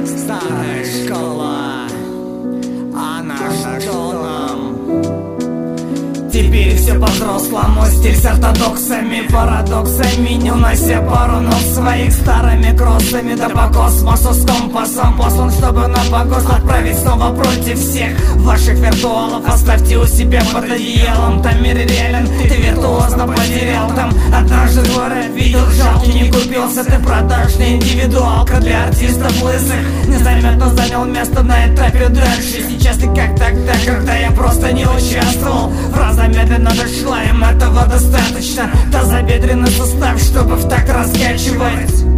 Старая школа, она что нам? Теперь все по-взрослому, стиль с ортодоксами, парадоксами, не унося пару ног своих старыми кроссами. Да по космосу с компасом послан, чтобы на покос отправить снова против всех ваших виртуалов. Оставьте у себя под одеялом, там мир реален, ты виртуозно потерял. Там однажды двора видел, жалко не купился. Ты продажная индивидуалка для артистов лысых, незаметно занял место на этапе дальше. Сейчас ты как тогда, когда я просто не участвовал. Фраза медленно дошла, им этого достаточно. Тазобедренный сустав, чтобы в так раскачивать.